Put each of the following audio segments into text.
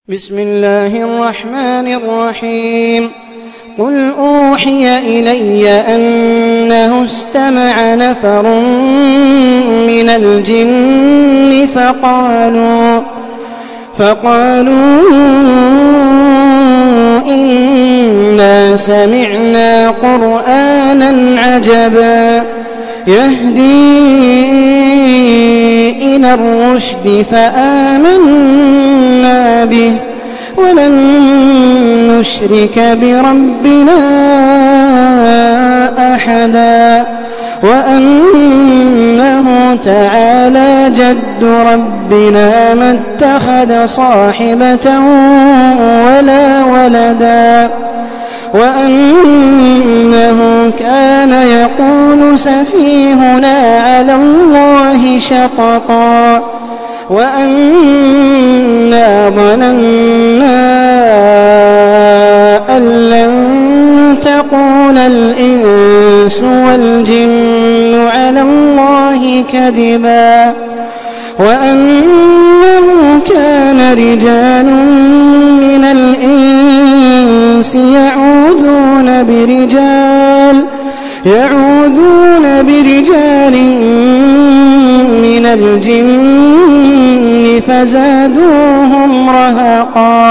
بسم الله الرحمن الرحيم. قل أوحي إلي أنه استمع نفر من الجن فقالوا إنا سمعنا قرآنا عجبا يهدي إلى الرشد فآمنا به ولن نشرك بربنا أحدا وأنه تعالى جد ربنا ما اتخذ صاحبة ولا ولدا وأنه كان يقول سفيهنا على الله شططا وأنا ظننا أن لن تقول الإنس والجن على الله كذبا وأنه كان رجال من الإنس يعوذون برجال من الجن فزادوهم رهقا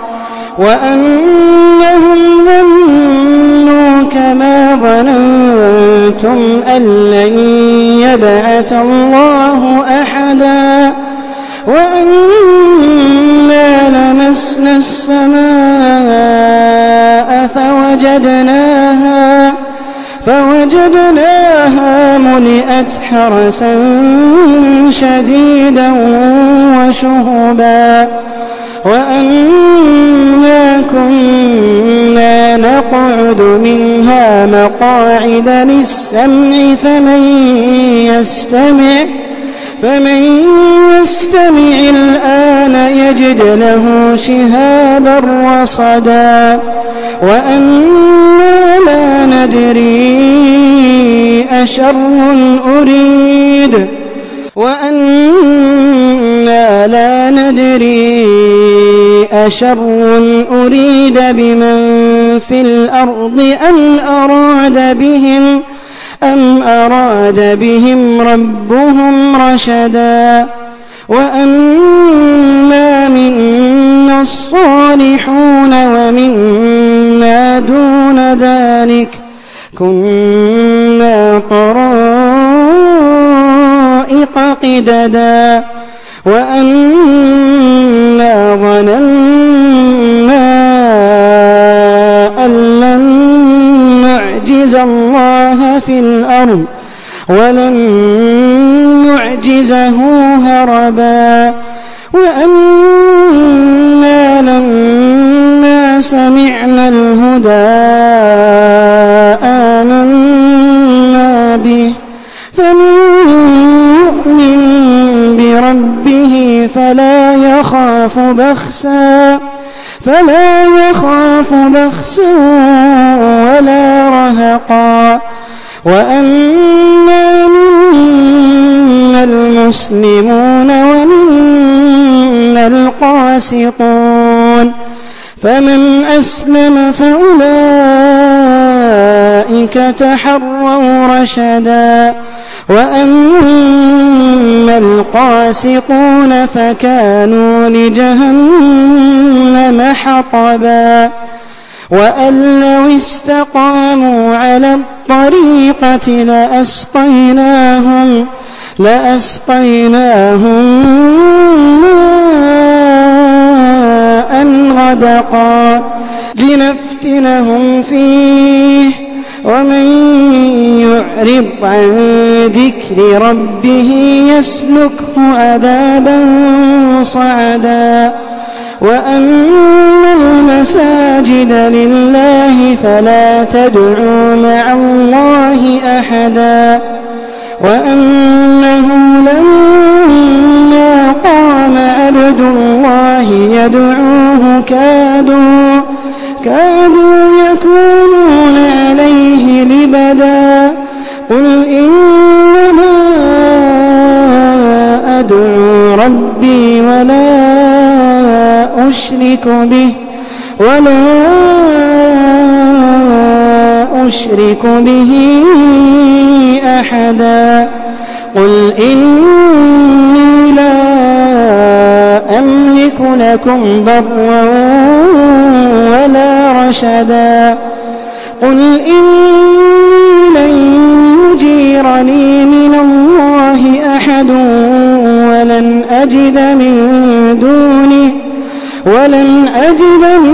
وأنهم ظنوا كما ظننتم أن لن يبعث الله أحدا وأنا لمسنا السماء فوجدناها ملئت حرسا شديدا وشهبا وأنا كنا نقعد منها مقاعد للسمع فمن يستمع الآن يجد له شهابا رصدا وأنا لا ندري أشر أريد بمن في الأرض أم أراد بهم ربهم رشدا وأنا منا الصالحون ومنا دون ذلك كنا طرائق قددا وأنا ظننا أن لن نعجز الله في الأرض ولن نعجزه هربا وأنا لما سمعنا الهدى آمنا به فمن يؤمن بربه فلا يخاف بخسا ولا رهقا وأنا منا المسلمون ومنا القاسطون فمن أسلم فأولئك تحروا رشدا وأما القاسطون فكانوا لجهنم حطبا وأن لو استقاموا على الطريقة لأسقيناهم ماء غدقا لنفتنهم فيه ومن يعرض عن ذكر ربه يسلكه عذابا صعدا وأن المساجد لله فلا تدعوا مع الله أحدا وأنه لما قام عبد الله يدعوه كادوا يكونون عليه لبدا قل إنما أدعو ربي ولا أشرك به أحدا قل إني لا أملك لكم ضرا ولا رشدا قل إني لن يجيرني من الله أحد ولن أجد من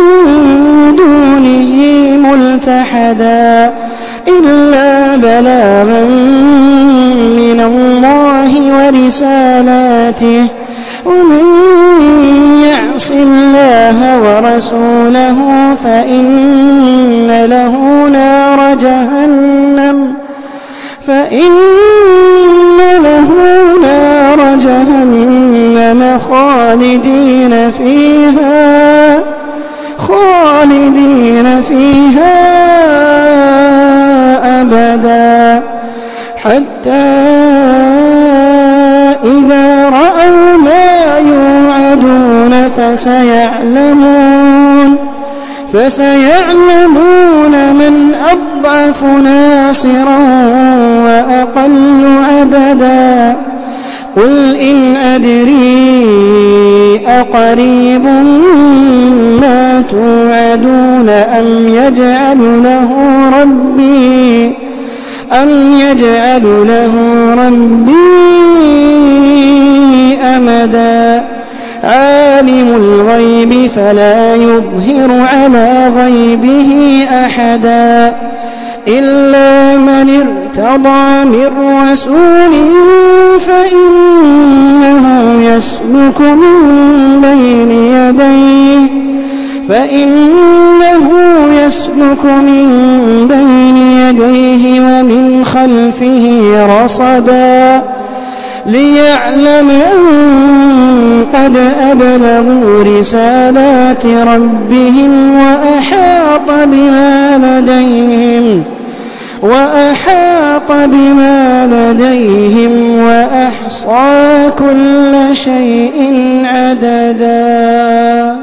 دونه ملتحدا إلا بلاغا من الله ورسالاته ومن يعص الله ورسوله فإن له نار جهنم خالدين فيها أبدا حتى إذا رأوا ما يوعدون فسيعلمون من أضعف ناصرا وأقل عددا قل إن أدري أقريب ما توعدون أم يجعل له ربي أمدا عالم الغيب فلا يظهر على غيبه أحدا إلا من ارتضى من رسول فإنه يسلك من بين يديه ومن خلفه رصدا ليعلم أن قد أبلغوا رسالات ربهم وأحاط بما لديهم وأحصى كل شيء عددا.